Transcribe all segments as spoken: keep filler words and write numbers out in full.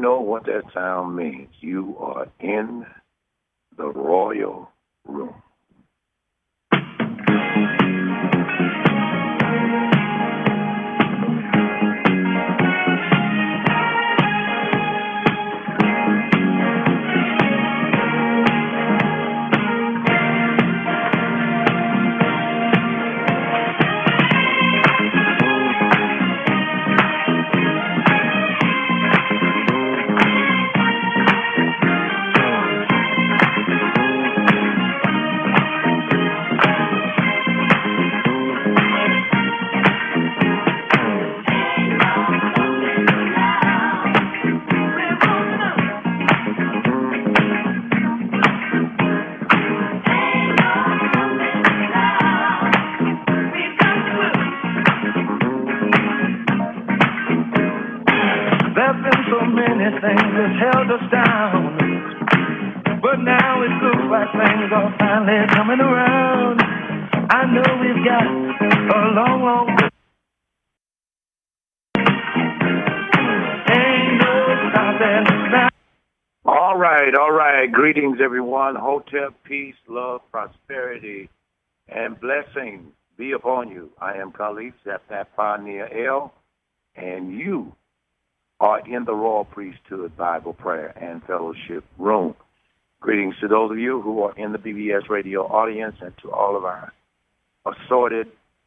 know what that sound means. You are in the royal room. Greetings, everyone. Hotep, peace, love, prosperity, and blessings be upon you. I am Khalif Zapnap El, and you are in the Royal Priesthood Bible Prayer and Fellowship Room. Greetings to those of you who are in the B B S radio audience and to all of our assorted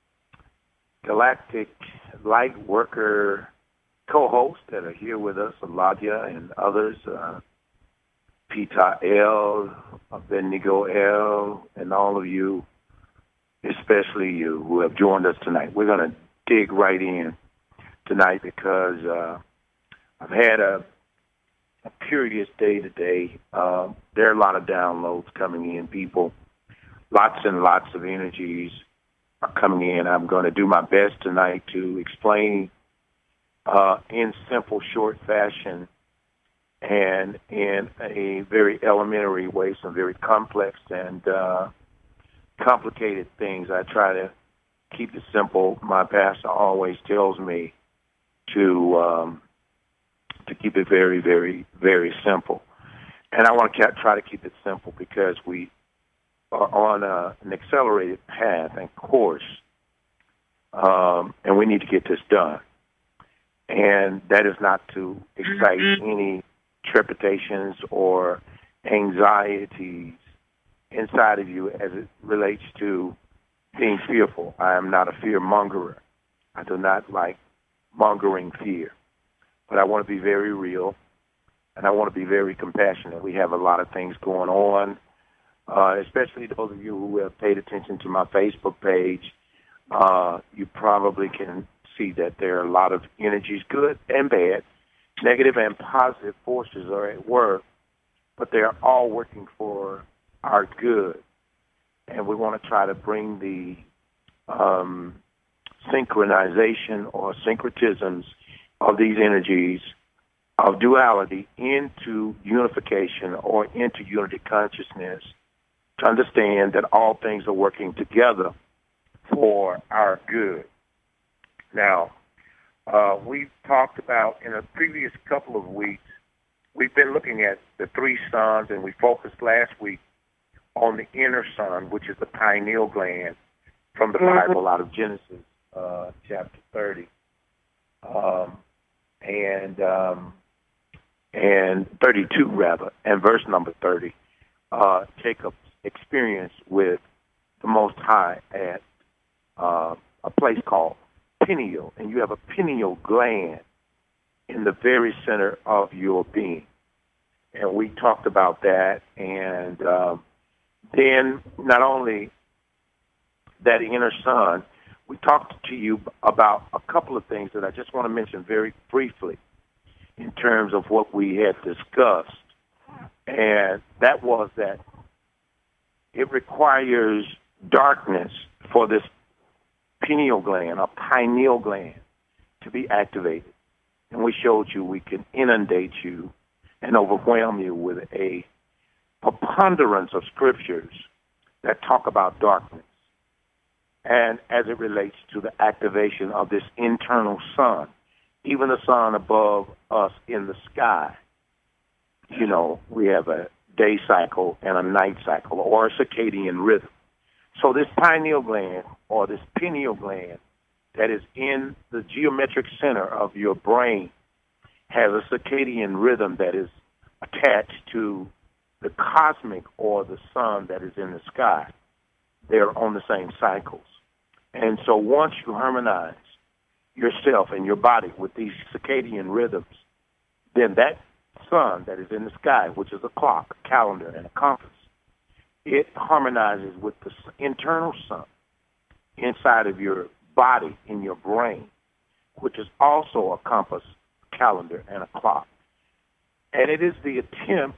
galactic light worker co-hosts that are here with us, Eladia and others, uh, Peter L, Abednego L, and all of you, especially you who have joined us tonight. We're going to dig right in tonight because uh, I've had a, a curious day today. Uh, there are a lot of downloads coming in, people. Lots and lots of energies are coming in. I'm going to do my best tonight to explain uh, in simple, short fashion and in a very elementary way, some very complex and uh, complicated things. I try to keep it simple. My pastor always tells me to um, to keep it very, very, very simple. And I want to try to keep it simple because we are on a, an accelerated path and course, um, and we need to get this done. And that is not to excite mm-hmm. any trepidations or anxieties inside of you as it relates to being fearful. I am not a fear mongerer. I do not like mongering fear. But I want to be very real, and I want to be very compassionate. We have a lot of things going on, uh, especially those of you who have paid attention to my Facebook page. Uh, you probably can see that there are a lot of energies, good and bad. Negative and positive forces are at work, but they are all working for our good. And we want to try to bring the um, synchronization or syncretisms of these energies of duality into unification or into unity consciousness to understand that all things are working together for our good. Now, Uh, we've talked about in a previous couple of weeks, we've been looking at the three suns, and we focused last week on the inner sun, which is the pineal gland from the Bible out of Genesis uh, chapter thirty, um, and um, and thirty-two rather, and verse number thirty. Uh, Jacob's experience with the Most High at uh, a place called pineal, and you have a pineal gland in the very center of your being. And we talked about that, and um, then not only that inner sun, we talked to you about a couple of things that I just want to mention very briefly in terms of what we had discussed, and that was that it requires darkness for this pineal gland, or pineal gland, to be activated. And we showed you we can inundate you and overwhelm you with a preponderance of scriptures that talk about darkness. And as it relates to the activation of this internal sun, even the sun above us in the sky, you know, we have a day cycle and a night cycle, or a circadian rhythm. So this pineal gland, or this pineal gland, that is in the geometric center of your brain, has a circadian rhythm that is attached to the cosmic, or the sun that is in the sky. They're on the same cycles. And so once you harmonize yourself and your body with these circadian rhythms, then that sun that is in the sky, which is a clock, a calendar, and a compass, it harmonizes with the internal sun inside of your body, in your brain, which is also a compass, calendar, and a clock. And it is the attempt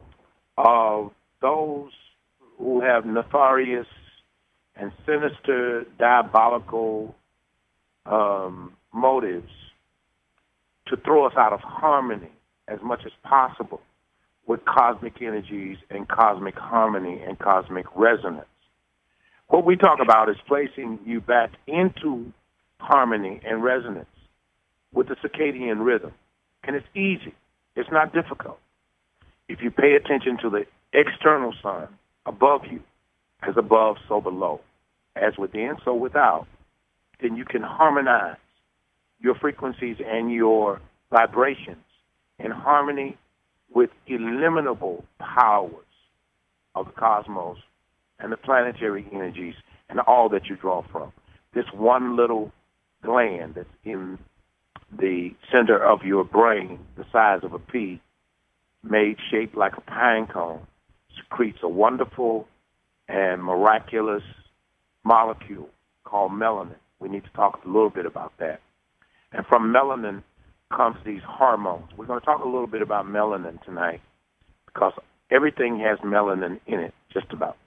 of those who have nefarious and sinister, diabolical um, motives to throw us out of harmony as much as possible with cosmic energies and cosmic harmony and cosmic resonance. What we talk about is placing you back into harmony and resonance with the circadian rhythm. And it's easy. It's not difficult. If you pay attention to the external sun above you, as above, so below, as within, so without, then you can harmonize your frequencies and your vibrations in harmony with illimitable powers of the cosmos and the planetary energies and all that you draw from. This one little gland that's in the center of your brain, the size of a pea, made shaped like a pine cone, secretes a wonderful and miraculous molecule called melanin. We need to talk a little bit about that. And from melanin comes these hormones. We're going to talk a little bit about melanin tonight, because everything has melanin in it, just about.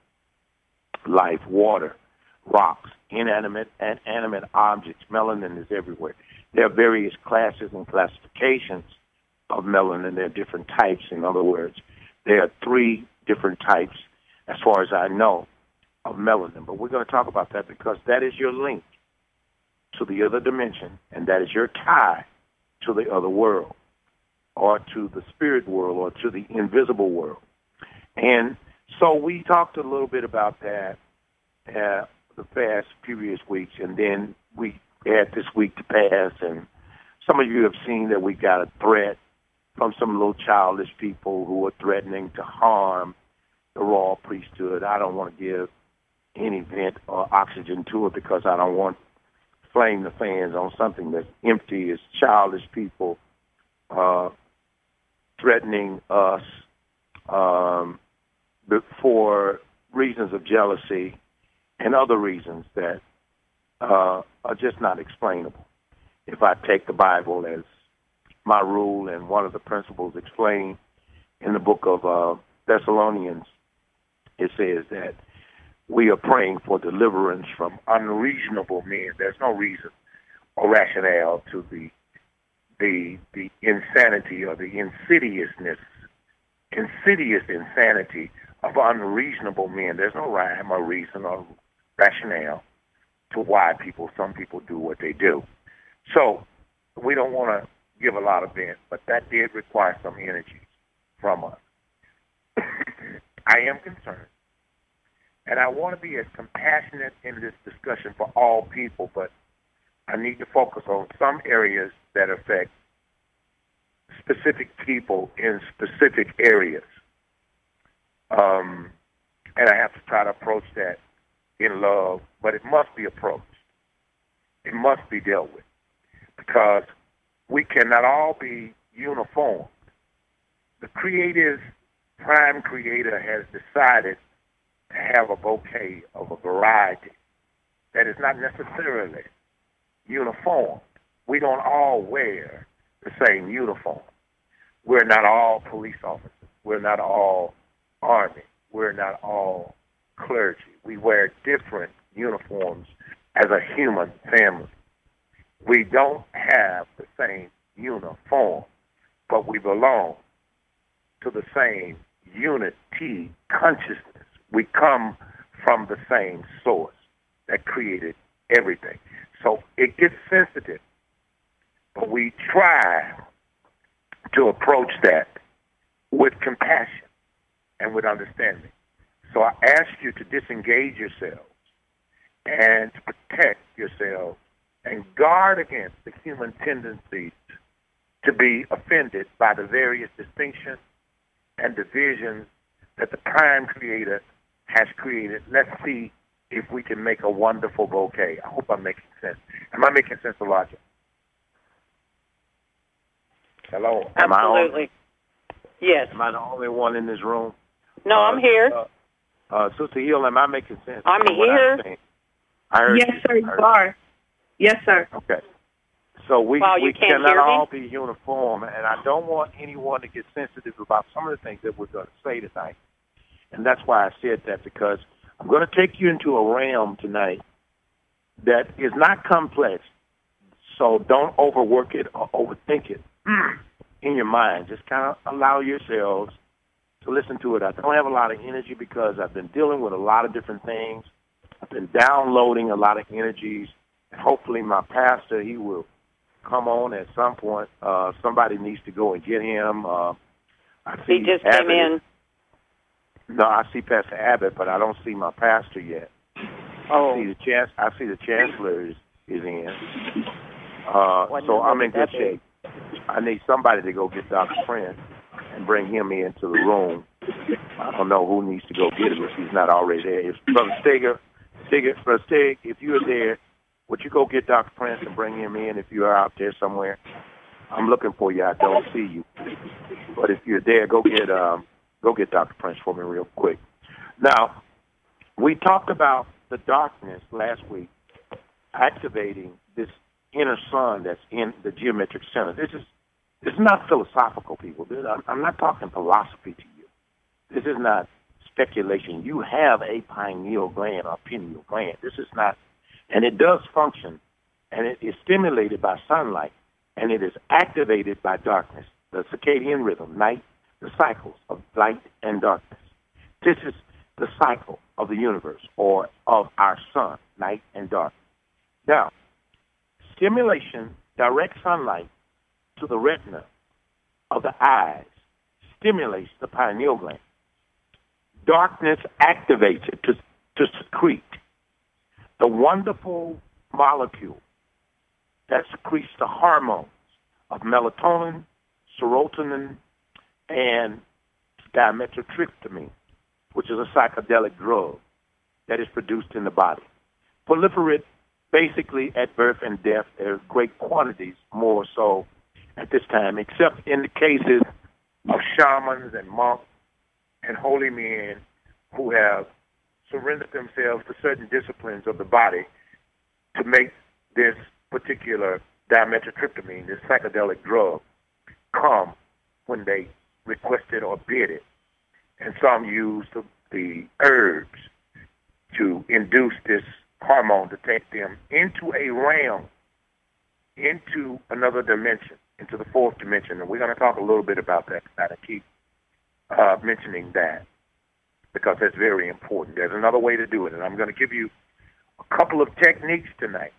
Life, water, rocks, inanimate and animate objects. Melanin is everywhere. There are various classes and classifications of melanin. There are different types. In other words, there are three different types, as far as I know, of melanin. But we're going to talk about that because that is your link to the other dimension, and that is your tie to the other world, or to the spirit world, or to the invisible world. And so we talked a little bit about that uh, the past previous weeks, and then we had this week to pass, and some of you have seen that we got a threat from some little childish people who are threatening to harm the royal priesthood. I don't want to give any vent or oxygen to it because I don't want to flame the fans on something that's empty. It's childish people uh, threatening us um, for reasons of jealousy and other reasons that uh, are just not explainable. If I take the Bible as my rule, and one of the principles explained in the book of uh, Thessalonians, it says that we are praying for deliverance from unreasonable men. There's no reason or rationale to the the the insanity or the insidiousness, insidious insanity of unreasonable men. There's no rhyme or reason or rationale to why people, some people do what they do. So we don't want to give a lot of vent, but that did require some energy from us. I am concerned, and I want to be as compassionate in this discussion for all people, but I need to focus on some areas that affect specific people in specific areas. Um, and I have to try to approach that in love, but it must be approached. It must be dealt with, because we cannot all be uniform. The creative, prime creator has decided to have a bouquet of a variety that is not necessarily uniform. We don't all wear the same uniform. We're not all police officers. We're not all army. We're not all clergy. We wear different uniforms as a human family. We don't have the same uniform, but we belong to the same unity consciousness. We come from the same source that created everything. So it gets sensitive, but we try to approach that with compassion and with understanding. So I ask you to disengage yourselves and to protect yourselves and guard against the human tendencies to be offended by the various distinctions and divisions that the prime creator has created. Let's see if we can make a wonderful bouquet. I hope I'm making sense. Am I making sense, Elijah? Hello? Am Absolutely. I yes. Am I the only one in this room? No, uh, I'm here. Uh, uh, Sister Hill, am I making sense? I'm here. I'm I heard yes, you. sir, you are. Yes, sir. Okay. So we, wow, we cannot all be uniform, and I don't want anyone to get sensitive about some of the things that we're going to say tonight. And that's why I said that, because I'm going to take you into a realm tonight that is not complex, so don't overwork it or overthink it in your mind. Just kind of allow yourselves to listen to it. I don't have a lot of energy because I've been dealing with a lot of different things. I've been downloading a lot of energies, and hopefully my pastor, he will come on at some point. Uh, somebody needs to go and get him. Uh, I see he just Abbott. came in. No, I see Pastor Abbott, but I don't see my pastor yet. Oh. I see the chance. I see the chancellor is, is in. Uh, so I'm in good shape. I need somebody to go get Doctor Prince and bring him into the room. I don't know who needs to go get him if he's not already there. If Brother Steger, Steger, Brother Steg, if you're there, would you go get Doctor Prince and bring him in if you are out there somewhere? I'm looking for you. I don't see you. But if you're there, go get um, go get Doctor Prince for me real quick. Now, we talked about the darkness last week activating this inner sun that's in the geometric center. This is this is not philosophical, people. This, I'm, I'm not talking philosophy to you. This is not speculation. You have a pineal gland or pineal gland. This is not, and it does function, and it is stimulated by sunlight, and it is activated by darkness, the circadian rhythm, night, the cycles of light and darkness. This is the cycle of the universe, or of our sun, night and dark. Now, stimulation, direct sunlight to the retina of the eyes stimulates the pineal gland. Darkness activates it to, to secrete the wonderful molecule that secretes the hormones of melatonin, serotonin, and dimethyltryptamine, which is a psychedelic drug that is produced in the body. Proliferate basically at birth and death. There's great quantities more so at this time, except in the cases of shamans and monks and holy men who have surrendered themselves to certain disciplines of the body to make this particular dimethyltryptamine, this psychedelic drug, come when they request it or bid it. And some use the, the herbs to induce this hormone to take them into a realm, into another dimension, into the fourth dimension. And we're going to talk a little bit about that tonight. I keep uh, mentioning that because that's very important. There's another way to do it, and I'm going to give you a couple of techniques tonight,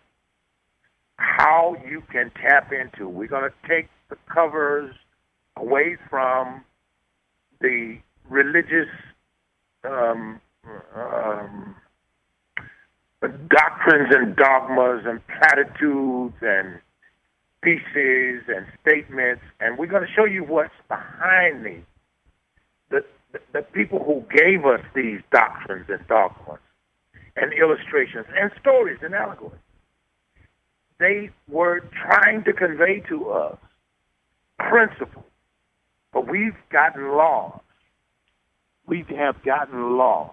how you can tap into. We're going to take the covers away from the religious um, um, doctrines and dogmas and platitudes and pieces and statements, and we're going to show you what's behind these. The, the, the people who gave us these doctrines and dogmas and illustrations and stories and allegories, they were trying to convey to us principles, but we've gotten lost. We have gotten lost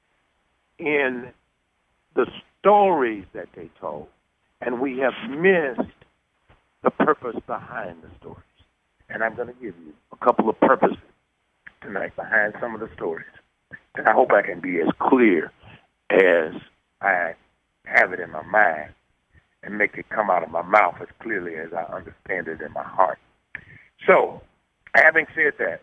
in the stories that they told, and we have missed the purpose behind the stories. And I'm going to give you a couple of purposes tonight behind some of the stories. And I hope I can be as clear as I have it in my mind and make it come out of my mouth as clearly as I understand it in my heart. So, having said that,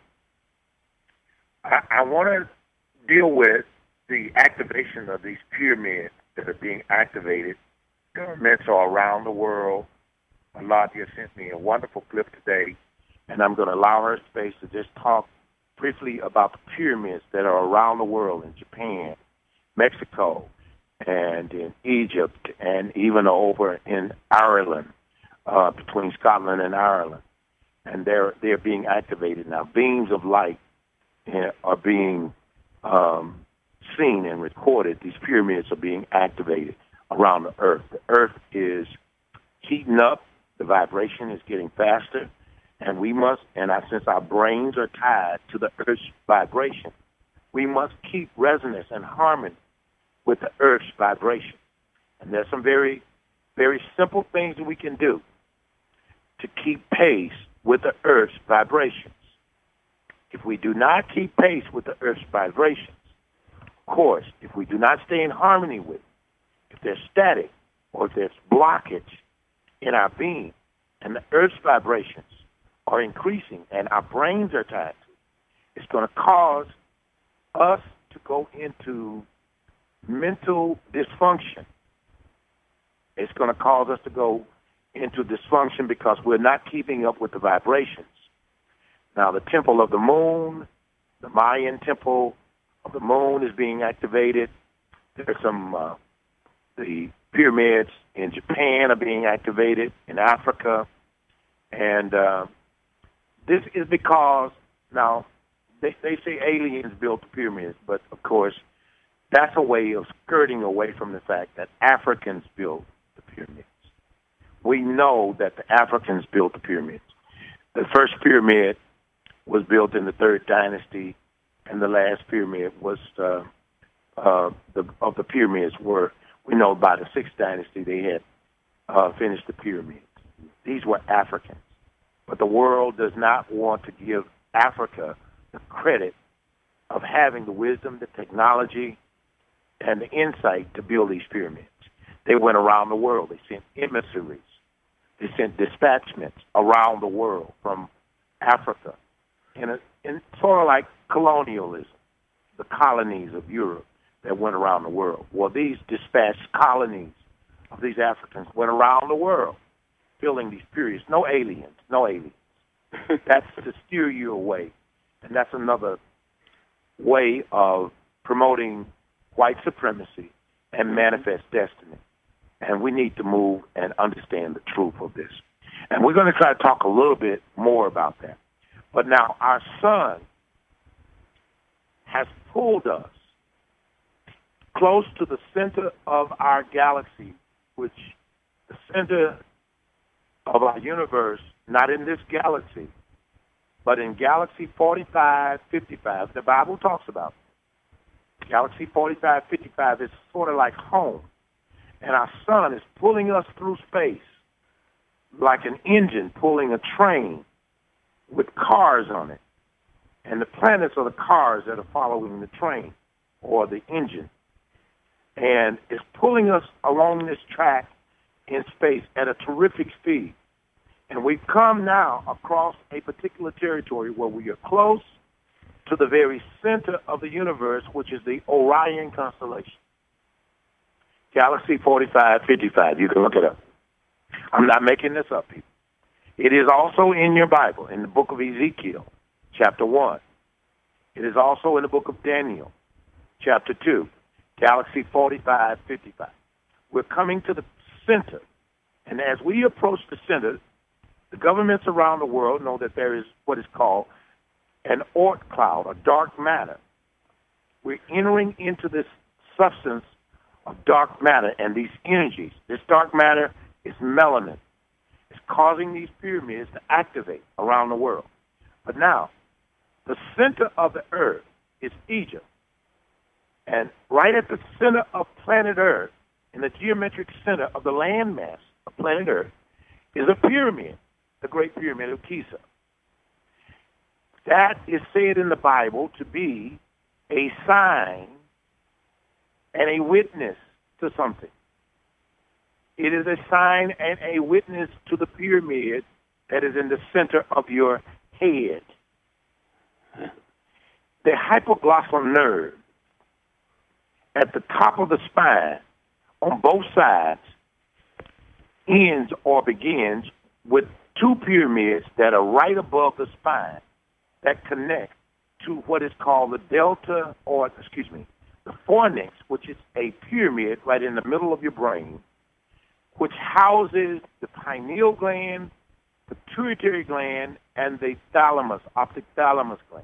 I, I want to deal with the activation of these pyramids that are being activated. Governments are around the world. Aladia sent me a wonderful clip today, and I'm going to allow her space to just talk briefly about the pyramids that are around the world in Japan, Mexico, and in Egypt, and even over in Ireland, uh, between Scotland and Ireland. And they're, they're being activated now. Beams of light uh, are being um, seen and recorded. These pyramids are being activated around the earth. The earth is heating up. The vibration is getting faster. And we must, and I, since our brains are tied to the earth's vibration, we must keep resonance and harmony with the earth's vibration. And there's some very, very simple things that we can do to keep pace with the earth's vibrations. If we do not keep pace with the earth's vibrations, of course, if we do not stay in harmony with it, if there's static or if there's blockage in our being and the earth's vibrations are increasing and our brains are tied to it, it's going to cause us to go into mental dysfunction. It's going to cause us to go into dysfunction because we're not keeping up with the vibrations. Now, the temple of the moon, the Mayan temple of the moon is being activated. There's some, uh, the pyramids in Japan are being activated, in Africa. And uh, this is because, now, they, they say aliens built the pyramids, but, of course, that's a way of skirting away from the fact that Africans built the pyramids. We know that the Africans built the pyramids. The first pyramid was built in the third dynasty, and the last pyramid was uh, uh, the, of the pyramids were, we know by the sixth dynasty they had uh, finished the pyramids. These were Africans. But the world does not want to give Africa the credit of having the wisdom, the technology, and the insight to build these pyramids. They went around the world. They sent emissaries. They sent dispatchments around the world from Africa, in, a, in sort of like colonialism, the colonies of Europe that went around the world. Well, these dispatched colonies of these Africans went around the world building these pyramids. No aliens, no aliens. That's to steer you away. And that's another way of promoting white supremacy and manifest destiny. And we need to move and understand the truth of this. And we're going to try to talk a little bit more about that. But now our sun has pulled us close to the center of our galaxy, which the center of our universe, not in this galaxy, but in Galaxy forty-five fifty-five. The Bible talks about it. Galaxy forty-five fifty-five is sort of like home. And our sun is pulling us through space like an engine pulling a train with cars on it. And the planets are the cars that are following the train or the engine. And it's pulling us along this track in space at a terrific speed. And we've come now across a particular territory where we are close to the very center of the universe, which is the Orion constellation. Galaxy forty-five fifty-five. You can look it up. I'm not making this up, people. It is also in your Bible, in the book of Ezekiel, chapter one. It is also in the book of Daniel, chapter two, Galaxy forty-five fifty-five. We're coming to the center. And as we approach the center, the governments around the world know that there is what is called an Oort cloud, or dark matter. We're entering into this substance of dark matter and these energies. This dark matter is melanin. It's causing these pyramids to activate around the world. But now, the center of the earth is Egypt. And right at the center of planet Earth, in the geometric center of the landmass of planet Earth, is a pyramid, the Great Pyramid of Giza. That is said in the Bible to be a sign and a witness to something. It is a sign and a witness to the pyramid that is in the center of your head. The hypoglossal nerve at the top of the spine on both sides ends or begins with two pyramids that are right above the spine that connect to what is called the delta, or excuse me, the fornix, which is a pyramid right in the middle of your brain, which houses the pineal gland, the pituitary gland, and the thalamus, optic thalamus gland.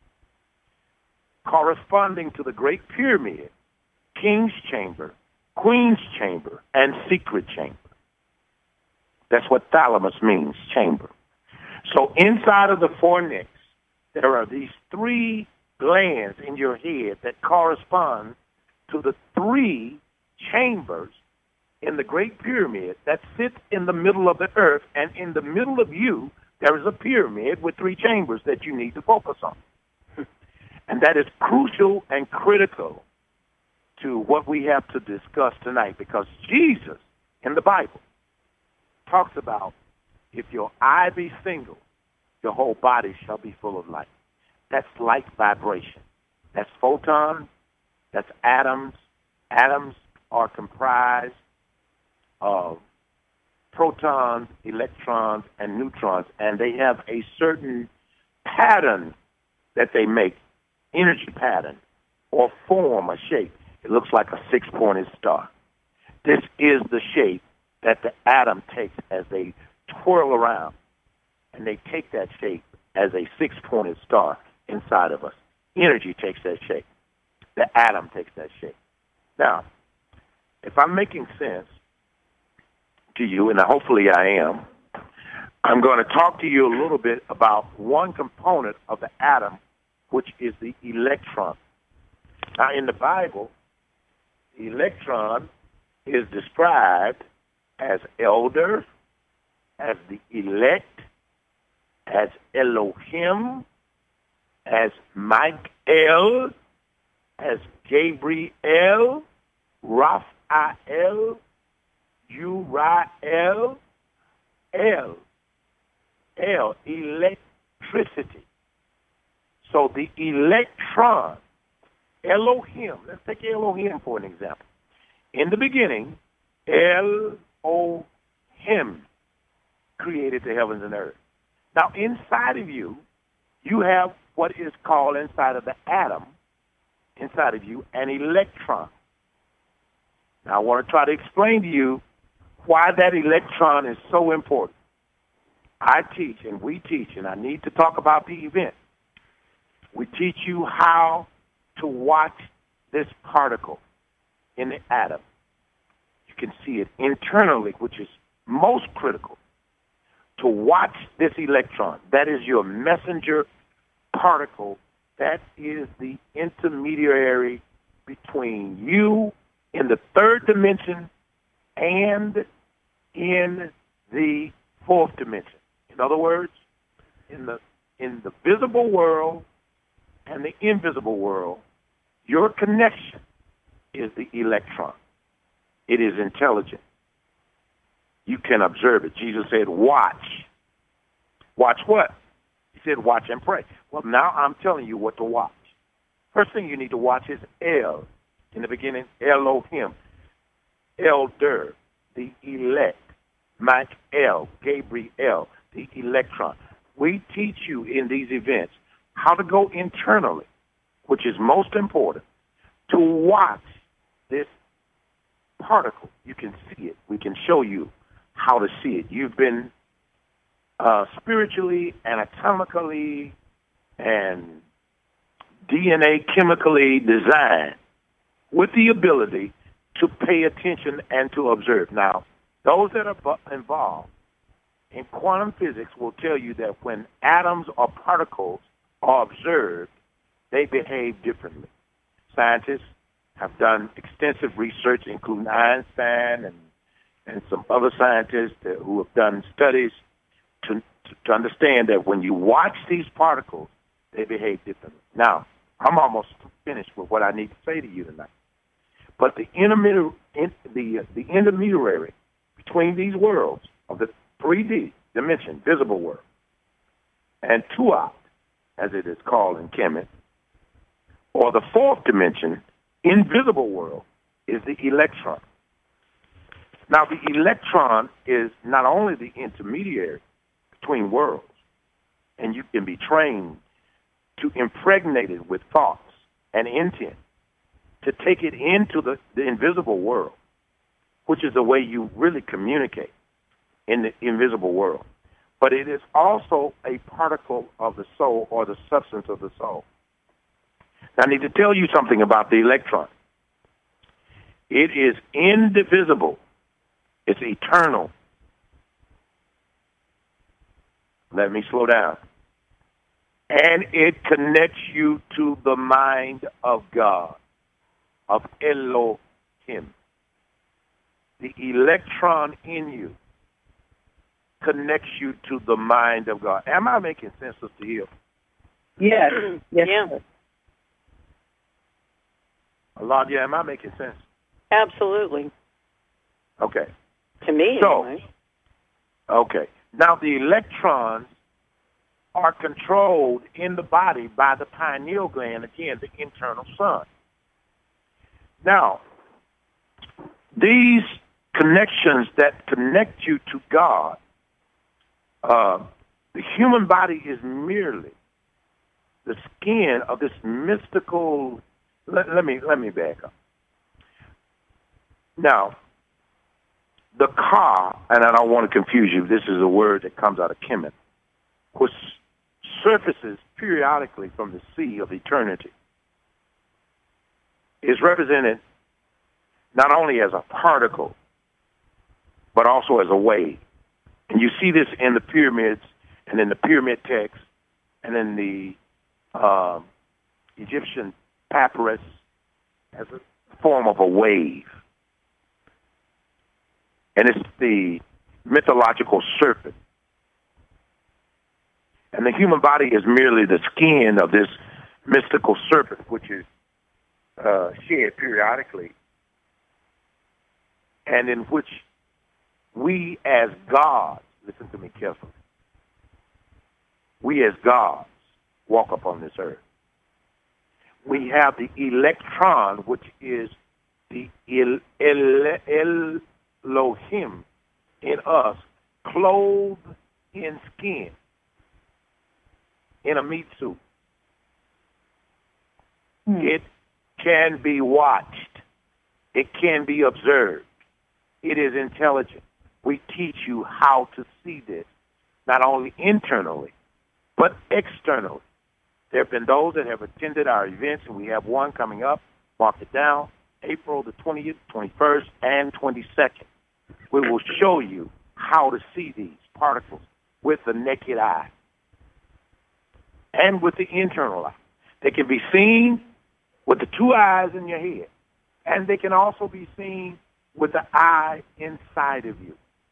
Corresponding to the Great Pyramid, King's Chamber, Queen's Chamber, and Secret Chamber. That's what thalamus means, chamber. So inside of the fornix, there are these three glands in your head that correspond to the three chambers in the Great Pyramid that sits in the middle of the earth, and in the middle of you, there is a pyramid with three chambers that you need to focus on. And that is crucial and critical to what we have to discuss tonight, because Jesus in the Bible talks about, if your eye be single, your whole body shall be full of light. That's light vibration. That's photons. That's atoms. Atoms are comprised of protons, electrons, and neutrons, and they have a certain pattern that they make, energy pattern, or form, a shape. It looks like a six-pointed star. This is the shape that the atom takes as they twirl around, and they take that shape as a six-pointed star inside of us. Energy takes that shape. The atom takes that shape. Now, if I'm making sense to you, and hopefully I am, I'm going to talk to you a little bit about one component of the atom, which is the electron. Now, in the Bible, the electron is described as elder, as the elect, as Elohim, as Michael, as Gabriel, Raphael, Uriel, El, El, electricity. So the electron, Elohim, let's take Elohim for an example. In the beginning, Elohim created the heavens and earth. Now, inside of you, you have what is called, inside of the atom, inside of you, an electron. Now, I want to try to explain to you why that electron is so important. I teach, and we teach, and I need to talk about the event. We teach you how to watch this particle in the atom. You can see it internally, which is most critical. To watch this electron, that is your messenger particle, that is the intermediary between you in the third dimension and in the fourth dimension. In other words, in the in the visible world and the invisible world, your connection is the electron. It is intelligent. You can observe it. Jesus said, watch. Watch what? He said, watch and pray. Well, now I'm telling you what to watch. First thing you need to watch is El. In the beginning, Elohim. Elder, the elect. Michael, Gabriel, the electron. We teach you in these events how to go internally, which is most important, to watch this particle. You can see it. We can show you how to see it. You've been uh, spiritually, anatomically, and D N A chemically designed with the ability to pay attention and to observe. Now, those that are involved in quantum physics will tell you that when atoms or particles are observed, they behave differently. Scientists have done extensive research, including Einstein and, and some other scientists who have done studies to, to understand that when you watch these particles, they behave differently. Now, I'm almost finished with what I need to say to you tonight. But the intermediary, the, the intermediary between these worlds of the three D dimension, visible world, and two-opt, as it is called in chemistry, or the fourth dimension, invisible world, is the electron. Now, the electron is not only the intermediary between worlds, and you can be trained to impregnate it with thoughts and intent, to take it into the, the invisible world, which is the way you really communicate in the invisible world. But it is also a particle of the soul or the substance of the soul. Now, I need to tell you something about the electron. It is indivisible. It's eternal. Let me slow down. And it connects you to the mind of God, of Elohim. The electron in you connects you to the mind of God. Am I making sense, Sister Hill? Yes. Yes. Yeah. Sir. Eladia, am I making sense? Absolutely. Okay. To me, So, anyway. Okay. Now, the electrons are controlled in the body by the pineal gland, again, the internal sun. Now, these connections that connect you to God, uh, the human body is merely the skin of this mystical. Let, let me let me back up. Now, the ka, and I don't want to confuse you. This is a word that comes out of Kemet, which surfaces periodically from the sea of eternity, is represented not only as a particle, but also as a wave. And you see this in the pyramids and in the pyramid text and in the uh, Egyptian papyrus as a form of a wave. And it's the mythological serpent. And the human body is merely the skin of this mystical serpent, which is uh, shed periodically, and in which we as gods, listen to me carefully, we as gods walk upon this earth. We have the electron, which is the el, el, el, Elohim in us, clothed in skin, in a meat suit. Mm. It can be watched. It can be observed. It is intelligent. We teach you how to see this, not only internally, but externally. There have been those that have attended our events, and we have one coming up. Mark it down, April the twentieth, twenty-first, and twenty-second. We will show you how to see these particles with the naked eye and with the internal eye. They can be seen with the two eyes in your head, and they can also be seen with the eye inside of you.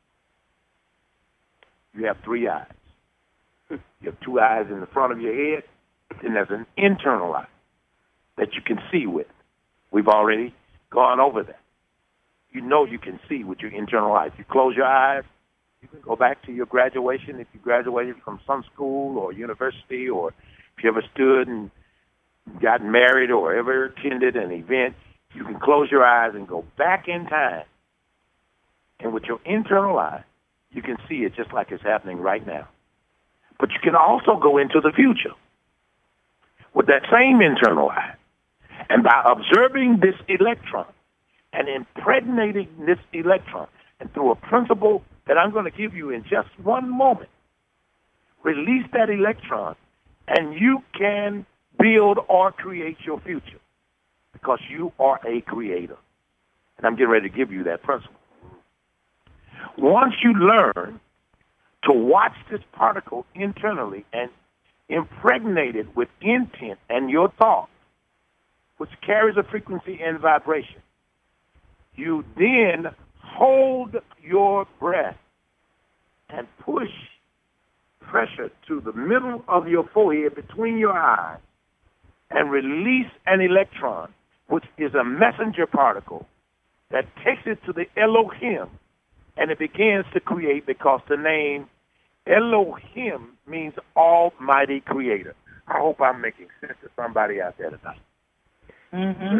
You have three eyes. You have two eyes in the front of your head, and there's an internal eye that you can see with. We've already gone over that. You know you can see with your internal eye. If you close your eyes, you can go back to your graduation. If you graduated from some school or university, or if you ever stood and got married or ever attended an event, you can close your eyes and go back in time. And with your internal eye, you can see it just like it's happening right now. But you can also go into the future with that same internal eye. And by observing this electron and impregnating this electron, and through a principle that I'm going to give you in just one moment, release that electron, and you can build or create your future, because you are a creator. And I'm getting ready to give you that principle. Once you learn to watch this particle internally and impregnate it with intent and your thought, which carries a frequency and vibration, you then hold your breath and push pressure to the middle of your forehead between your eyes and release an electron, which is a messenger particle that takes it to the Elohim, and it begins to create, because the name Elohim means Almighty Creator. I hope I'm making sense to somebody out there tonight. Mm-hmm.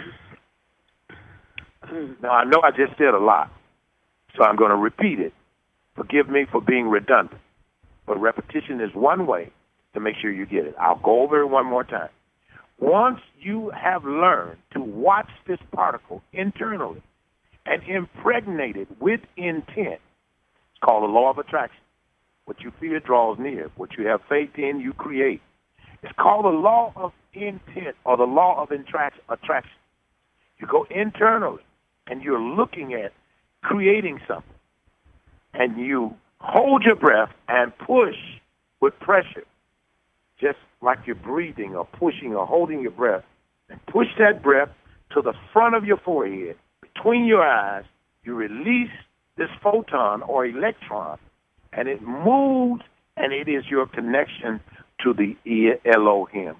Now, I know I just said a lot, so I'm going to repeat it. Forgive me for being redundant, but repetition is one way to make sure you get it. I'll go over it one more time. Once you have learned to watch this particle internally and impregnate it with intent, it's called the law of attraction. What you fear draws near. What you have faith in, you create. It's called the law of intent or the law of attraction. You go internally and you're looking at creating something. And you hold your breath and push with pressure, just like you're breathing or pushing or holding your breath. And push that breath to the front of your forehead, between your eyes. You release this photon or electron, and it moves, and it is your connection to the Elohim.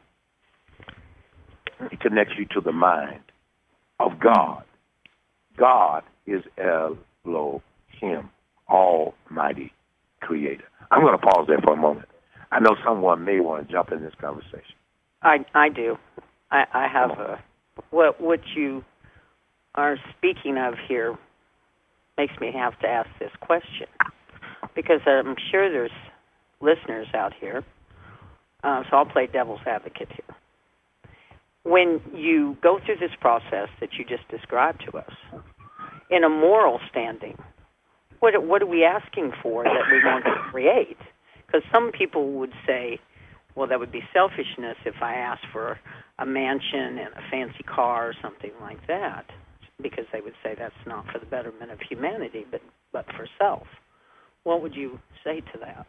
It connects you to the mind of God. God is Elohim, Almighty Creator. I'm going to pause there for a moment. I know someone may want to jump in this conversation. I I do. I, I have a, what what you are speaking of here makes me have to ask this question, because I'm sure there's listeners out here. Uh, so I'll play devil's advocate here. When you go through this process that you just described to us, in a moral standing, what what are we asking for that we want to create? Because some people would say, well, that would be selfishness if I asked for a mansion and a fancy car or something like that, because they would say that's not for the betterment of humanity, but, but for self. What would you say to that?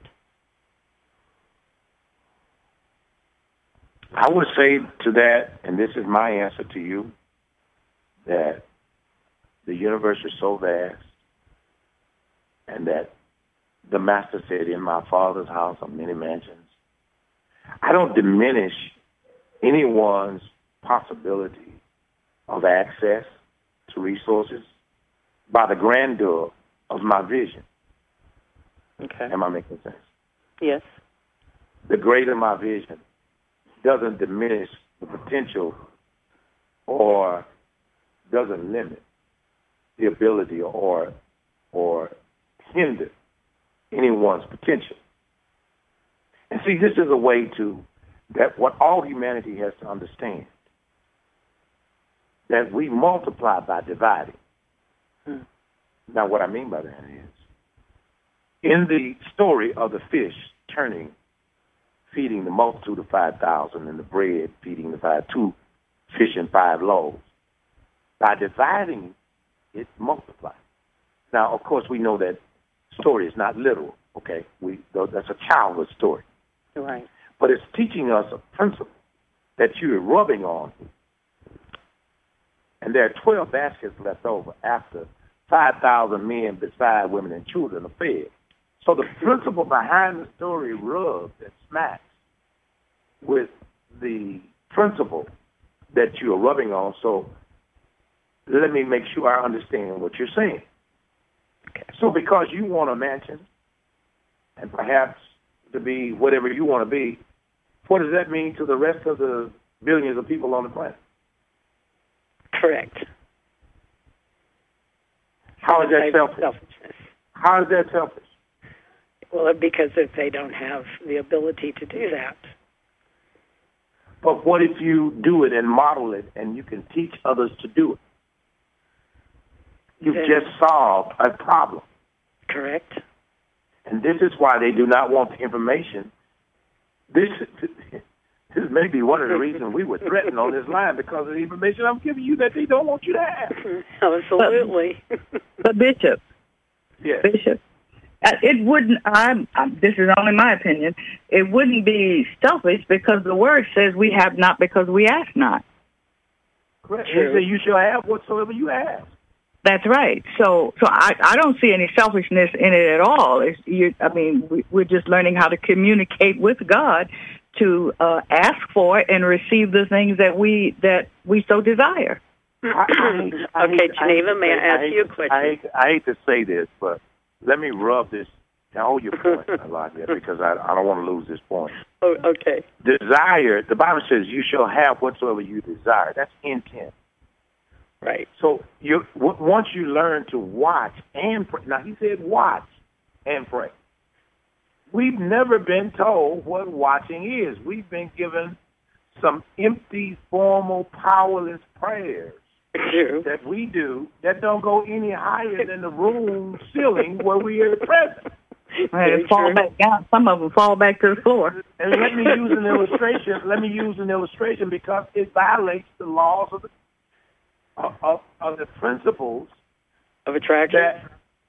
I would say to that, and this is my answer to you, that the universe is so vast, and that the Master said, in my Father's house are many mansions. I don't diminish anyone's possibility of access to resources by the grandeur of my vision. Okay. Am I making sense? Yes. The greater my vision doesn't diminish the potential or doesn't limit the ability or or hinder anyone's potential. And see, this is a way to, that what all humanity has to understand, that we multiply by dividing. Hmm. Now, what I mean by that is, in the story of the fish turning, feeding the multitude of five thousand, and the bread feeding the five, two fish and five loaves, by dividing, it multiplies. Now, of course, we know that story is not literal, okay? We That's a childhood story. Right. But it's teaching us a principle that you're rubbing on. And there are twelve baskets left over after five thousand men beside women and children are fed. So the principle behind the story rubs and smacks with the principle that you're rubbing on. So let me make sure I understand what you're saying. Okay. So because you want a mansion and perhaps to be whatever you want to be, what does that mean to the rest of the billions of people on the planet? Correct. How is that selfish? Selfishness. How is that selfish? Well, because if they don't have the ability to do that. But what if you do it and model it and you can teach others to do it? You've Then, just solved a problem. Correct. And this is why they do not want the information. This, this may be one of the reasons we were threatened on this line, because of the information I'm giving you that they don't want you to have. Absolutely. But, but Bishop, Yes. Bishop, uh, it wouldn't, I'm, I'm, this is only my opinion, it wouldn't be selfish because the word says we have not because we ask not. Correct. It says you shall have whatsoever you ask. That's right. So, so I, I don't see any selfishness in it at all. It's, you, I mean, we, we're just learning how to communicate with God to uh, ask for and receive the things that we that we so desire. I, I, I, okay, Geneva, may I ask I, you a question? I hate, I hate to say this, but let me rub this. Now, hold your point, Elijah, because I, I don't want to lose this point. Oh, okay. Desire, the Bible says you shall have whatsoever you desire. That's intent. Right. So you w- once you learn to watch and pray. Now, he said watch and pray. we've never been told what watching is. We've been given some empty, formal, powerless prayers that we do that don't go any higher than the room ceiling where we are present. Right, fall back down. Some of them fall back to the floor. And let me use an illustration. Let me use an illustration because it violates the laws of the of, of the principles of attraction. That,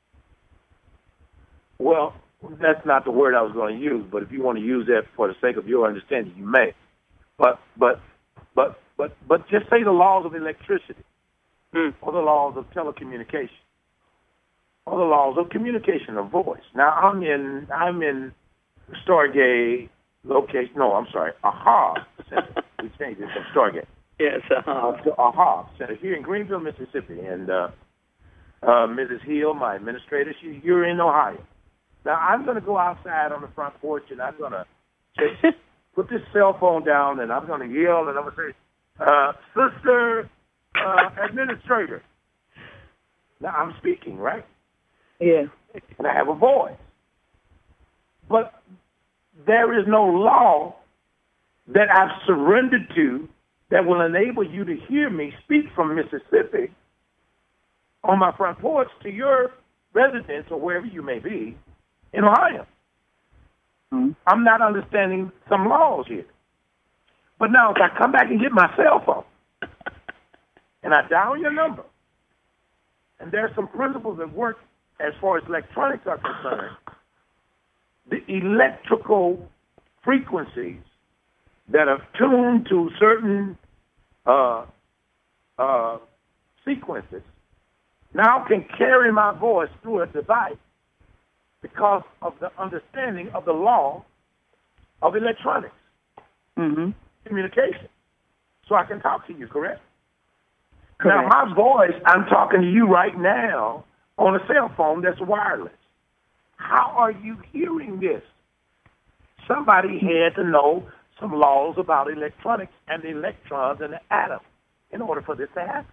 well, that's not the word I was going to use. But if you want to use that for the sake of your understanding, you may. But but but but but just say the laws of electricity, hmm. or the laws of telecommunication, or the laws of communication of voice. Now I'm in I'm in Stargate location. No, I'm sorry, AHA Center. We changed it from Stargate. Yes, AHA. Uh, to AHA Center here in Greenville, Mississippi, and uh, uh, Missus Hill, my administrator, she you're in Ohio. Now I'm going to go outside on the front porch, and I'm going to just put this cell phone down, and I'm going to yell, and I'm going to say, uh, Sister uh, Administrator. Now, I'm speaking, right? Yeah. And I have a voice. But there is no law that I've surrendered to that will enable you to hear me speak from Mississippi on my front porch to your residence or wherever you may be in Ohio. Mm-hmm. I'm not understanding some laws here. But now if I come back and get my cell phone and I dial your number, and there's some principles that work as far as electronics are concerned, the electrical frequencies that are tuned to certain uh, uh, sequences now can carry my voice through a device because of the understanding of the law of electronics, mm-hmm. communication. So I can talk to you, correct? Correct. Now, my voice, I'm talking to you right now on a cell phone that's wireless. How are you hearing this? Somebody had to know some laws about electronics and the electrons and the atom in order for this to happen.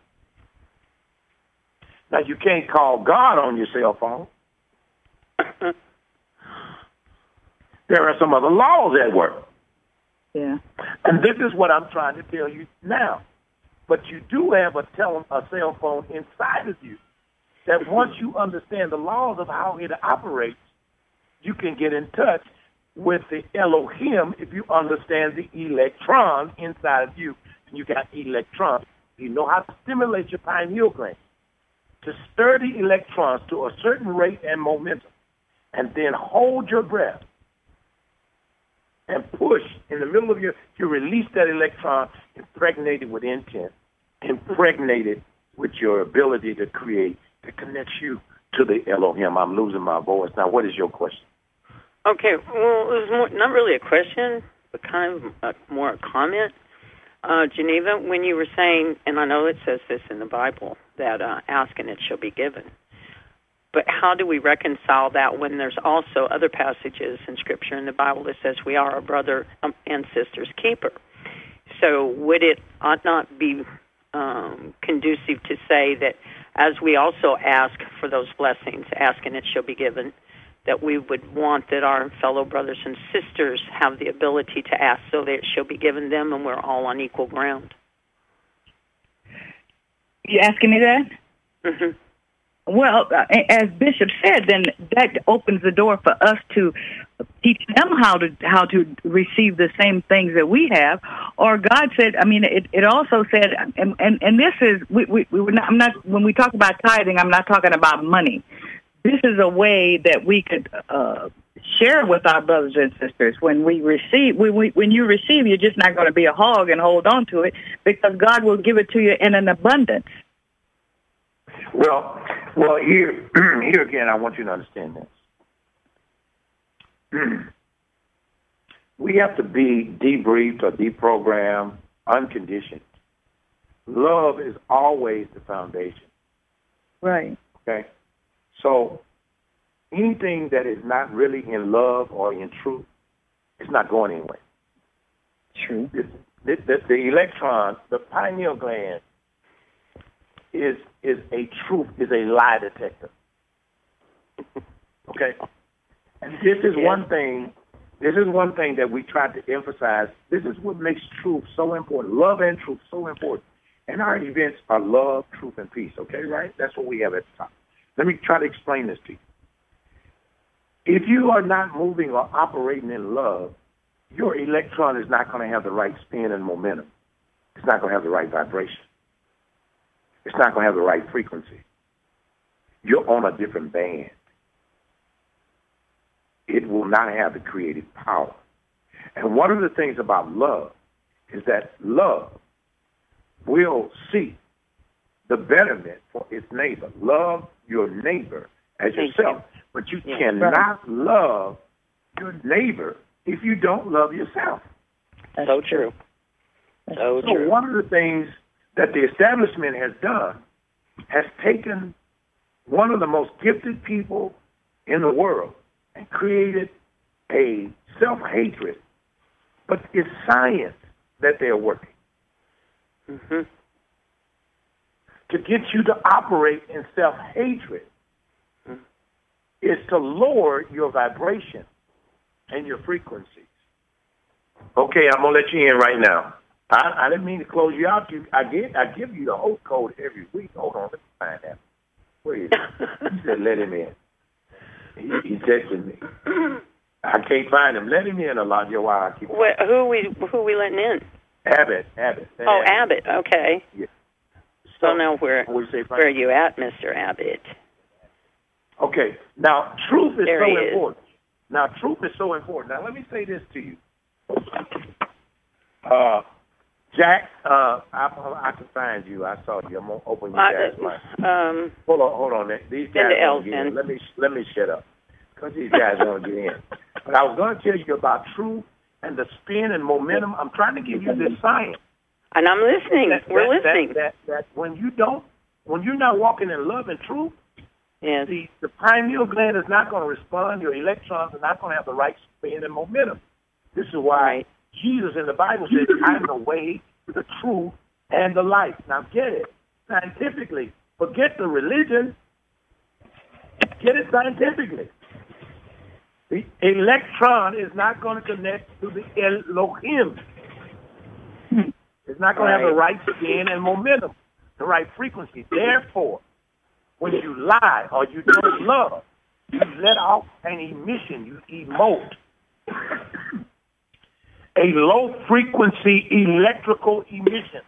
Now, you can't call God on your cell phone. There are some other laws at work. Yeah. And this is what I'm trying to tell you now. But you do have a, tele- a cell phone inside of you that once you understand the laws of how it operates, you can get in touch with the Elohim if you understand the electron inside of you. And you got electrons. You know how to stimulate your pineal gland to stir the electrons to a certain rate and momentum, and then hold your breath and push in the middle of your, you release that electron, impregnated with intent, impregnated with your ability to create, that connects you to the Elohim. I'm losing my voice. Now, what is your question? Okay, well, it was more, not really a question, but kind of a, more a comment. Uh, Geneva, when you were saying, and I know it says this in the Bible, that uh, ask and it shall be given. But how do we reconcile that when there's also other passages in Scripture in the Bible that says we are our brother and sister's keeper? So would it ought not be um, conducive to say that as we also ask for those blessings, ask and it shall be given, that we would want that our fellow brothers and sisters have the ability to ask so that it shall be given them and we're all on equal ground? You asking me that? Mm-hmm. Well, uh, as Bishop said, then that opens the door for us to teach them how to how to receive the same things that we have. Or God said, I mean, it, it also said, and, and, and this is, we, we, we were not, I'm not, when we talk about tithing, I'm not talking about money. This is a way that we could uh, share with our brothers and sisters. When we receive, when, we, when you receive, you're just not going to be a hog and hold on to it, because God will give it to you in an abundance. Well, well, here, here again, I want you to understand this. We have to be debriefed or deprogrammed, unconditioned. Love is always the foundation. Right. Okay? So anything that is not really in love or in truth is not going anywhere. True. The, the, the electron, the pineal gland, is is a truth, is a lie detector. Okay? And this is Yeah. one thing. This is one thing that we try to emphasize. This is what makes truth so important. Love and truth so important. And our events are love, truth, and peace. Okay, right? That's what we have at the top. Let me try to explain this to you. If you are not moving or operating in love, your electron is not going to have the right spin and momentum. It's not going to have the right vibration. It's not going to have the right frequency. You're on a different band. It will not have the creative power. And one of the things about love is that love will seek the betterment for its neighbor. Love your neighbor as Thank yourself. you. But you Yeah. cannot love your neighbor if you don't love yourself. That's so true. So, so true. one of the things that the establishment has done has taken one of the most gifted people in the world and created a self-hatred, but it's science that they're working. Mm-hmm. To get you to operate in self-hatred mm-hmm. is to lower your vibration and your frequencies. Okay, I'm gonna let you in right now. I, I didn't mean to close you out. You, I get, I give you the host code every week. Hold on, let me find that. Where is it? He said, "Let him in." He, he texted me. I can't find him. Let him in a lot. Your while I keep. What, who we who we letting in? Abbott, Abbott. Oh, Abbott. Okay. Yeah. So, so now where say, where are you at, Mister Abbott? Okay. Now, truth is there so is. important. Now, truth is so important. Now, let me say this to you. Uh, Jack, uh, I, I can find you. I saw you. I'm gonna open your guys' mic. Um, hold on, hold on. These guys want to get in. Let me let me shut up, because these guys want to get in. But I was going to tell you about truth and the spin and momentum. I'm trying to give you this science. And I'm listening. That, We're that, listening. That, that that when you don't, when you're not walking in love and truth, yes. the the pineal gland is not going to respond. Your electrons are not going to have the right spin and momentum. This is why. Right. Jesus in the Bible says, "I am the way, the truth, and the life." Now get it scientifically. Forget the religion. Get it scientifically. The electron is not going to connect to the Elohim. It's not going to have the right spin and momentum, the right frequency. Therefore, when you lie or you don't love, you let out an emission. You emote. A low-frequency electrical emission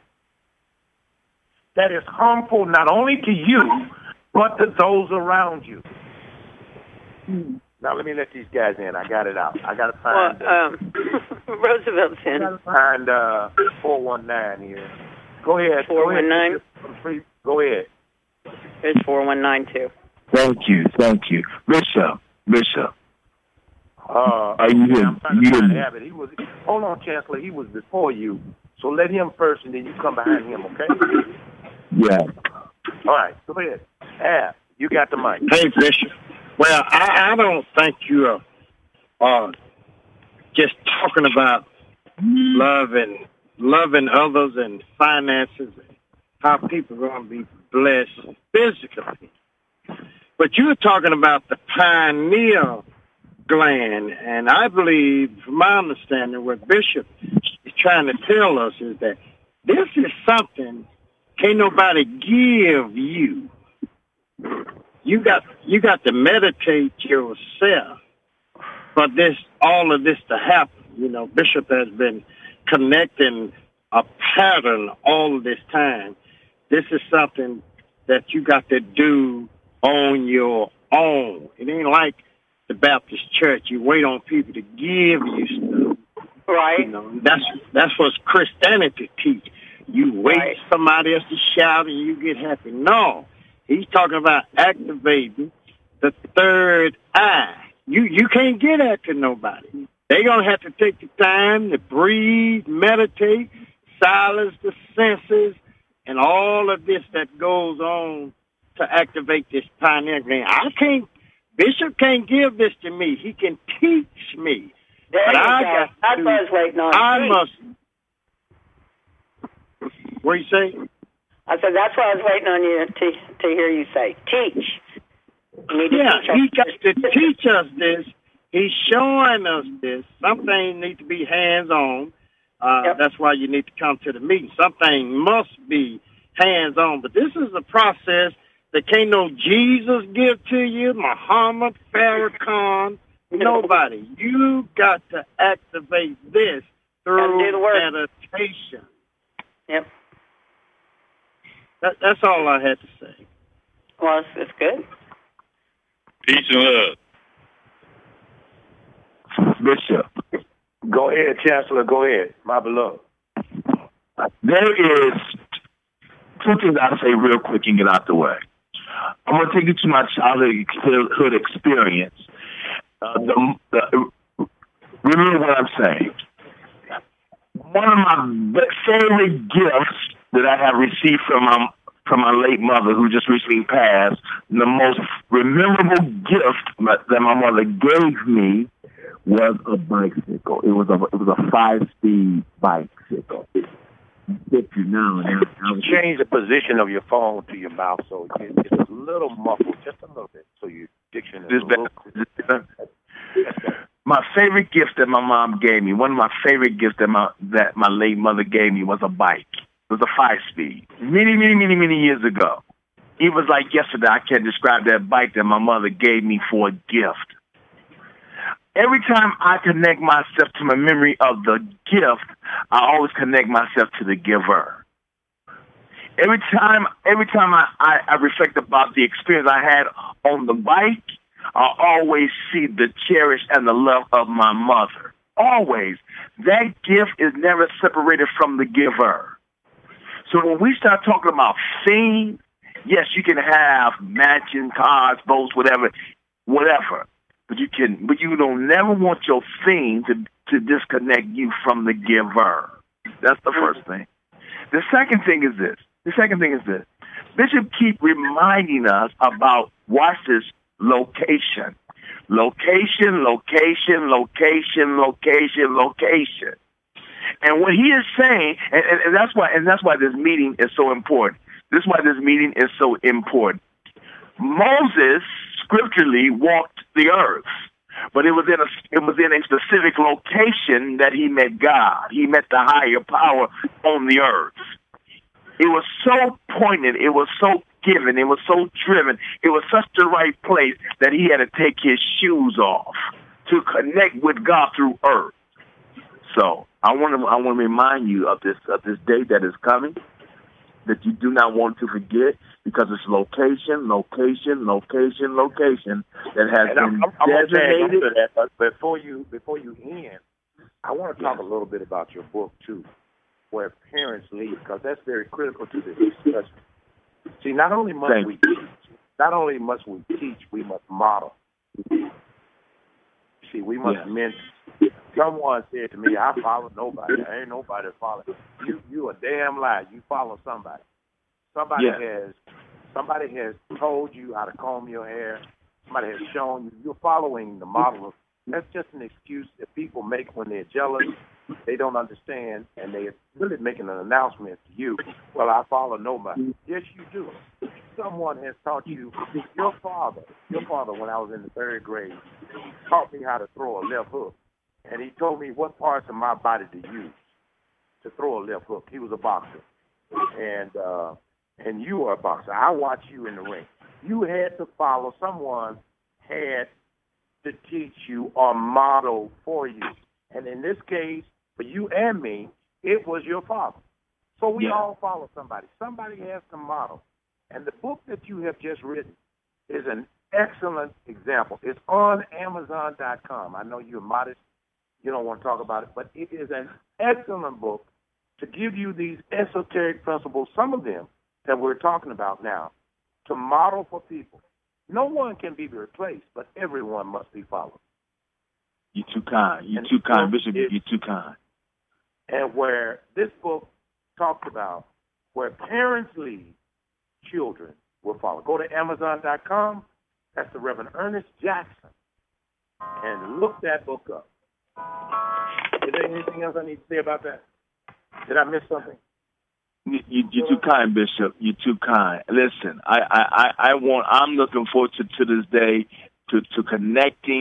that is harmful not only to you, but to those around you. Hmm. Now, let me let these guys in. I got it out. I got to find... Well, um, Roosevelt's in. I got to find uh, four one nine here. Go ahead. four one nine? Go ahead. There's four one nine, too. Thank you. Thank you. Bishop. Bishop. Uh, Are you yeah, I'm trying to you find Abbott. He was, hold on, Chancellor. He was before you. So let him first, and then you come behind him, okay? Yeah. All right. Go ahead. Ab, you got the mic. Hey, Bishop. Well, I, I don't think you're uh, just talking about loving, loving others and finances and how people are going to be blessed physically. But you're talking about the pineal gland, and I believe, from my understanding, what Bishop is trying to tell us is that this is something can't nobody give you. You got you got to meditate yourself for this all of this to happen. You know, Bishop has been connecting a pattern all of this time. This is something that you got to do on your own. It ain't like the Baptist church. You wait on people to give you stuff. Right. You know, that's that's what Christianity teach. You wait right. for somebody else to shout and you get happy. No. He's talking about activating the third eye. You you can't get that to nobody. They're going to have to take the time to breathe, meditate, silence the senses, and all of this that goes on to activate this pineal gland. I can't, Bishop can't give this to me. He can teach me. There but you I go. got That's to, what I was waiting on. I Teach. must. What do you say? I said, that's what I was waiting on you to to hear you say. Teach. You need to yeah, teach us. he got to teach us this He's showing us this. Some things need to be hands-on. Uh, Yep. That's why you need to come to the meeting. Something must be hands-on. But this is a process that can't no Jesus give to you, Muhammad, Farrakhan, nobody. You got to activate this through do the work. meditation. Yep. That, that's all I had to say. Well, it's, it's good. Peace and love. Bishop, Go ahead, Chancellor. Go ahead, my beloved. there is two things I'll say real quick and get out the way. I'm going to take you to my childhood experience. Uh, the, the, remember what I'm saying. One of my favorite gifts that I have received from my from my late mother, who just recently passed, the most memorable gift that my mother gave me was a bicycle. It was a it was a five speed bicycle. If you know, and I was Change the position of your phone to your mouth so it, it's a little muffled, just a little bit, so your diction is this a little. better. My favorite gift that my mom gave me, one of my favorite gifts that my that my late mother gave me was a bike. It was a five speed. Many, many, many, many years ago. It was like yesterday. I can't describe that bike that my mother gave me for a gift. Every time I connect myself to my memory of the gift, I always connect myself to the giver. Every time, every time I, I, I reflect about the experience I had on the bike, I always see the cherish and the love of my mother. Always. That gift is never separated from the giver. So when we start talking about things, yes, you can have matching cars, boats, whatever, whatever. But you can, but you don't never want your thing to to disconnect you from the giver. That's the first thing. The second thing is this. The second thing is this. Bishop keep reminding us about, watch this, location. Location, location, location, location, location. And what he is saying, and, and, and that's why, and that's why this meeting is so important. This is why this meeting is so important. Moses scripturally walked the earth, but it was in a it was in a specific location that he met God. He met the higher power on the earth. It was so pointed. It was so given. It was so driven. It was such the right place that he had to take his shoes off to connect with God through earth. So I want to I want to remind you of this of this day that is coming, that you do not want to forget, because it's location, location, location, location that has And been I'm, I'm, I'm gonna tag on designated. to that, but before you before you end, I want to talk a little bit about your book too, where parents lead, because that's very critical to this discussion. See, not only must Thank we teach, not only must we teach, we must model. See, we must Yeah. mentor. Someone said to me, "I follow nobody. I ain't nobody following you. You a damn lie. You follow somebody. Somebody Yeah. has somebody has told you how to comb your hair. Somebody has shown you. You're following the model of. That's just an excuse that people make when they're jealous. They don't understand, and they're really making an announcement to you. Well, I follow nobody. Yes, you do. Someone has taught you. Your father, your father, when I was in the third grade, taught me how to throw a left hook. And he told me what parts of my body to use to throw a left hook. He was a boxer. And uh, and you are a boxer. I watch you in the ring. You had to follow. Someone had to teach you or model for you. And in this case, for you and me, it was your father. So we Yeah. all follow somebody. Somebody has to model. And the book that you have just written is an excellent example. It's on Amazon dot com. I know you're modest. You don't want to talk about it, but it is an excellent book to give you these esoteric principles, some of them that we're talking about now, to model for people. No one can be replaced, but everyone must be followed. You're too kind. You're And too kind, so Bishop. it- You're too kind. And where this book talks about where parents lead, children will follow. Go to Amazon dot com. That's the Reverend Ernest Jackson. And look that book up. Is there anything else I need to say about that? Did I miss something? You, you, you're too kind, Bishop. You're too kind. Listen, I, I, I, I want. I'm looking forward to, to this day, to, to connecting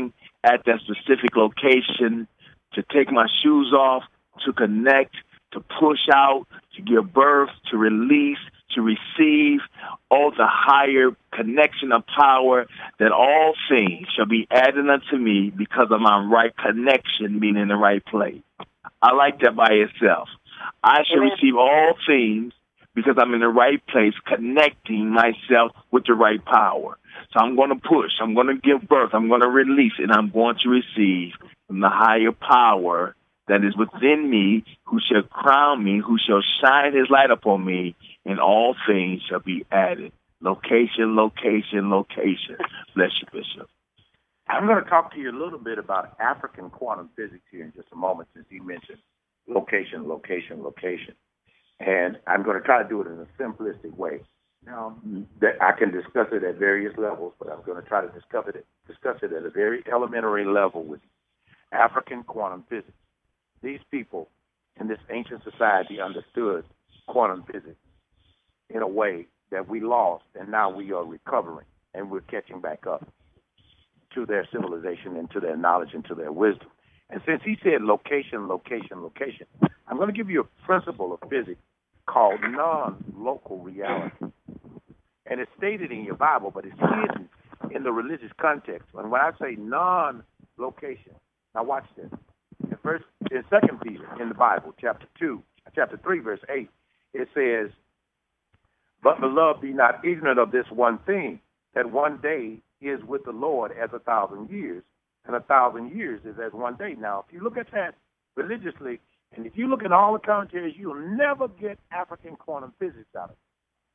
at that specific location to take my shoes off, to connect, to push out, to give birth, to release, to receive, all the higher connection of power, that all things shall be added unto me because of my right connection, being in the right place. I like that by itself. I shall Amen. receive all things because I'm in the right place, connecting myself with the right power. So I'm going to push, I'm going to give birth, I'm going to release, and I'm going to receive from the higher power that is within me, who shall crown me, who shall shine his light upon me, and all things shall be added. Location, location, location. Bless you, Bishop. I'm going to talk to you a little bit about African quantum physics here in just a moment, since you mentioned location, location, location. And I'm going to try to do it in a simplistic way. Now, that I can discuss it at various levels, but I'm going to try to discuss it, discuss it at a very elementary level with African quantum physics. These people in this ancient society understood quantum physics in a way that we lost, and now we are recovering, and we're catching back up to their civilization and to their knowledge and to their wisdom. And since he said location, location, location, I'm going to give you a principle of physics called non-local reality. And it's stated in your Bible, but it's hidden in the religious context. And when I say non-location, now watch this. In first, in Second Peter in the Bible, chapter two, chapter three, verse eight, it says, "But beloved, be not ignorant of this one thing, that one day is with the Lord as a thousand years, and a thousand years is as one day." Now, if you look at that religiously, and if you look at all the commentaries, you'll never get African quantum physics out of it.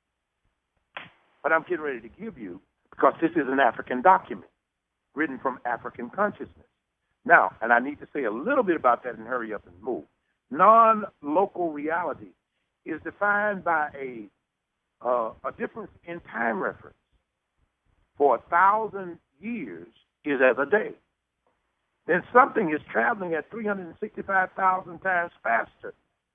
But I'm getting ready to give you, because this is an African document written from African consciousness. Now, and I need to say a little bit about that and hurry up and move. Non-local reality is defined by a uh, a difference in time reference. For a thousand years is as a day. Then something is traveling at three hundred sixty-five thousand times faster.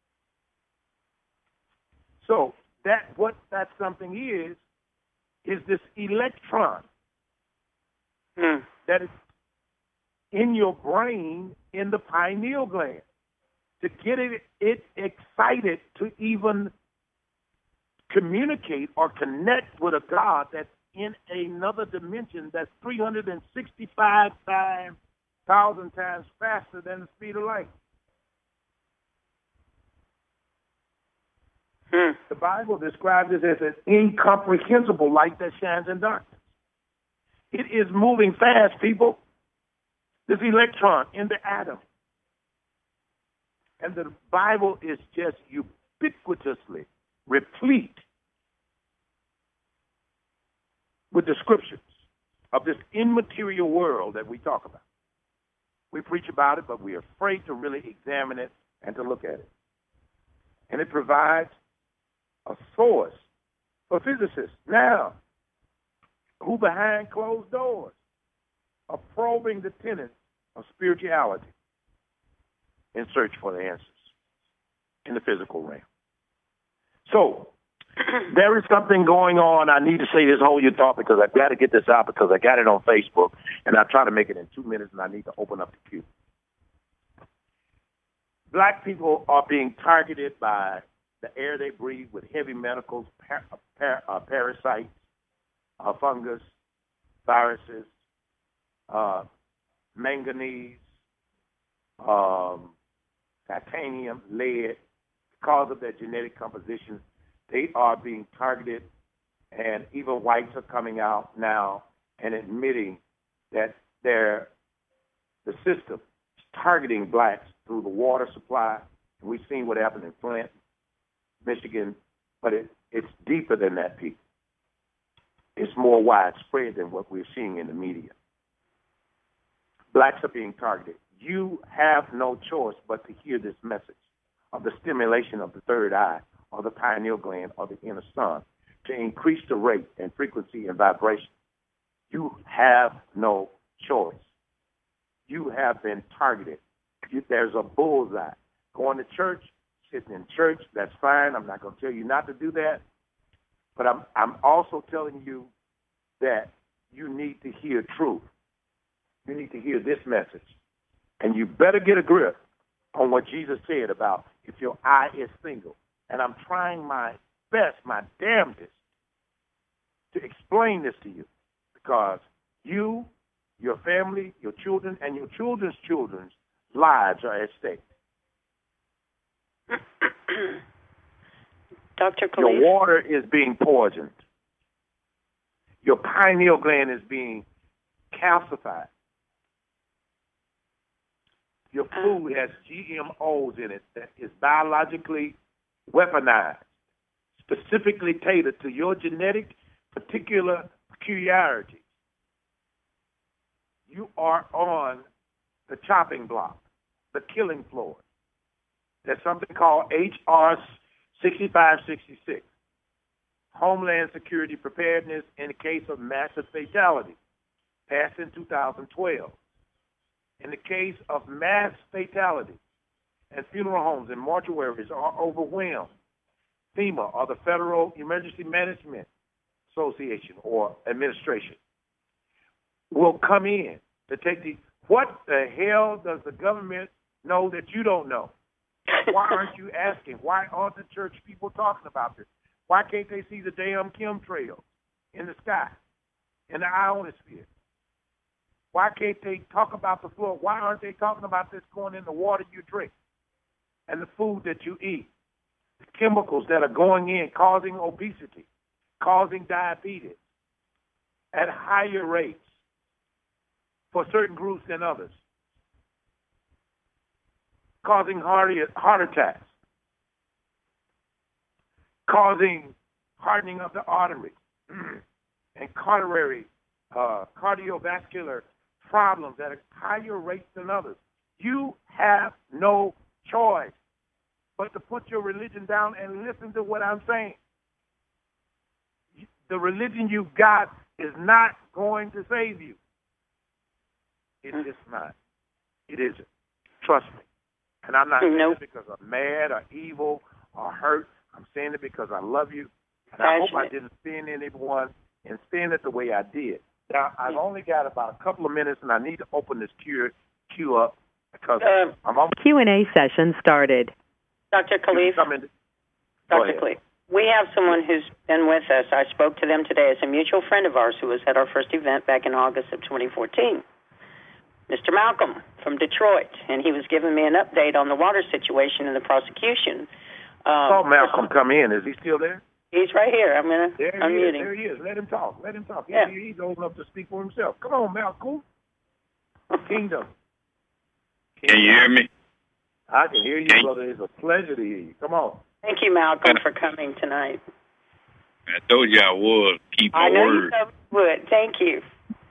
So that what that something is, is this electron Hmm. that is in your brain in the pineal gland to get it, it excited to even communicate or connect with a God that's in another dimension that's three hundred sixty-five thousand times faster than the speed of light. Hmm. The Bible describes it as an incomprehensible light that shines in darkness. It is moving fast, people. This electron in the atom. And the Bible is just ubiquitously replete with descriptions of this immaterial world that we talk about. We preach about it, but we're afraid to really examine it and to look at it. And it provides a source for physicists now who behind closed doors are probing the tenets of spirituality in search for the answers in the physical realm. So there is something going on. I need to say this, hold your thought, because I've got to get this out because I got it on Facebook, and I try to make it in two minutes, and I need to open up the queue. Black people are being targeted by the air they breathe with heavy metals, par- par- uh, parasites, uh, fungus, viruses, uh, manganese, um, titanium, lead. Because of their genetic composition, they are being targeted, and even whites are coming out now and admitting that they're, the system is targeting blacks through the water supply. And we've seen what happened in Flint, Michigan, but it, it's deeper than that, people. It's more widespread than what we're seeing in the media. Blacks are being targeted. You have no choice but to hear this message of the stimulation of the third eye or the pineal gland or the inner sun to increase the rate and frequency and vibration. You have no choice. You have been targeted. You, there's a bullseye. Going to church, sitting in church, that's fine. I'm not going to tell you not to do that. But I'm, I'm also telling you that you need to hear truth. You need to hear this message. And you better get a grip on what Jesus said about if your eye is single. And I'm trying my best, my damnedest, to explain this to you. Because you, your family, your children, and your children's children's lives are at stake. Doctor Khalif? Your water is being poisoned. Your pineal gland is being calcified. Your food has G M Os in it that is biologically weaponized, specifically tailored to your genetic particular peculiarities. You are on the chopping block, the killing floor. There's something called H R sixty-five sixty-six, Homeland Security Preparedness in the case of massive fatality, passed in two thousand twelve. In the case of mass fatality, and funeral homes and mortuaries are overwhelmed, FEMA, or the Federal Emergency Management Association or Administration, will come in to take the, what the hell does the government know that you don't know? Why aren't you asking? Why aren't the church people talking about this? Why can't they see the damn chemtrails in the sky, in the ionosphere? Why can't they talk about the floor? Why aren't they talking about this going in the water you drink and the food that you eat? The chemicals that are going in, causing obesity, causing diabetes at higher rates for certain groups than others, causing heart, heart attacks, causing hardening of the arteries and coronary, uh, cardiovascular problems at a higher rate than others. You have no choice but to put your religion down and listen to what I'm saying. The religion you've got is not going to save you. It is not. It isn't. Trust me. And I'm not saying nope. it because I'm mad or evil or hurt. I'm saying it because I love you. And I hope I didn't offend anyone in saying it the way I did. Now, I've only got about a couple of minutes, and I need to open this queue, queue up because uh, I'm on. Q and A session started. Doctor Khalif, Doctor Khalif, we have someone who's been with us. I spoke to them today as a mutual friend of ours who was at our first event back in August of twenty fourteen. Mister Malcolm from Detroit, and he was giving me an update on the water situation and the prosecution. Um, oh, Malcolm, come in. Is he still there? He's right here. I'm going to unmute him. There he is. Let him talk. Let him talk. Yeah. He, he's old enough to speak for himself. Come on, Malcolm. Kingdom. Kingdom. Can you hear me? I can hear you, can brother. It's a pleasure to hear you. Come on. Thank you, Malcolm, for coming tonight. I told you I would keep my I know word. you would. Thank you.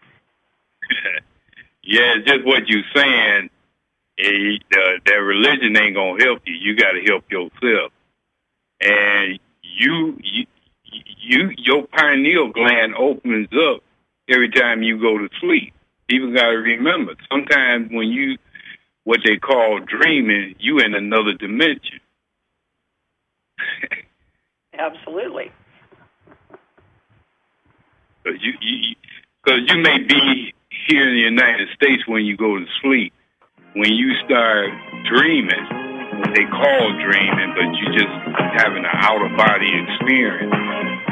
Yeah, it's just what you're saying. It, uh, that religion ain't going to help you. You got to help yourself. And you, you, you, your pineal gland opens up every time you go to sleep. People got to remember, sometimes when you, what they call dreaming, you in another dimension. Absolutely. Because you, you, cause you may be here in the United States when you go to sleep. When you start dreaming, what they call dreaming, but you just having an out-of-body experience.